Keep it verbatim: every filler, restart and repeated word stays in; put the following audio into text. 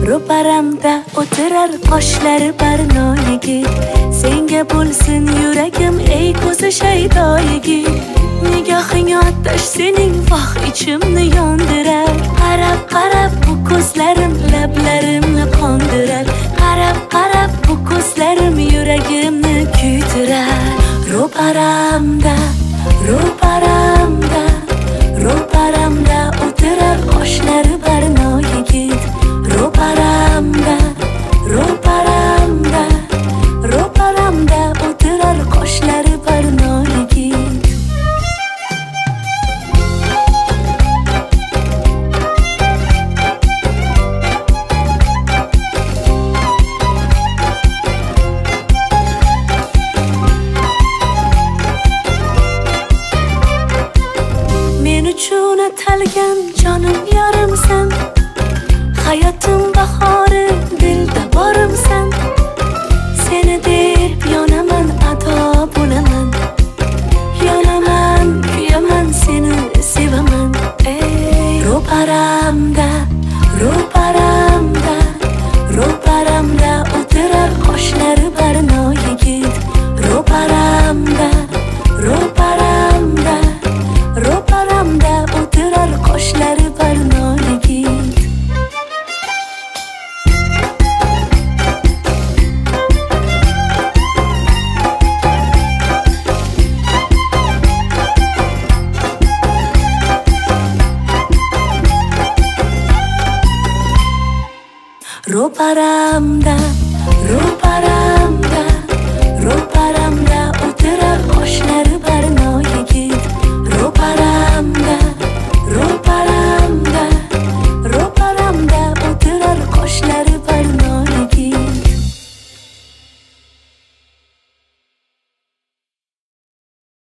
ro'paramda o'tirar qoshlari barnoyigi. Senga bo'lsin yuragim ey ko'zi shaydoyigi. Nigohing otash sening voh ichimni yondirar. Qarab qarab bu ko'zlarim lablarimni qondirar. Qarab qarab bu ko'zlarim yuragimni kuydirar. Ro'paramda ro'paramda ro'paramda o'tirar qoshlari barnoyigi. Ro'paramda ro'paramda ro'paramda o'tirar qoshlari barnoyigi. Men uchun atalgan jonim yorimsan. Hayotim bahori dilda borimsan. Seni deb yonaman, ado bo'laman. Yonaman, kuyaman, seni sevaman. Ey ro'paramda ro'paramda ro'paramda o'tirar qoshlari barnoyigi. Ro'paramda ro'paramda ro'paramda o'tirar qoshlari barnoyigi. Ro'paramda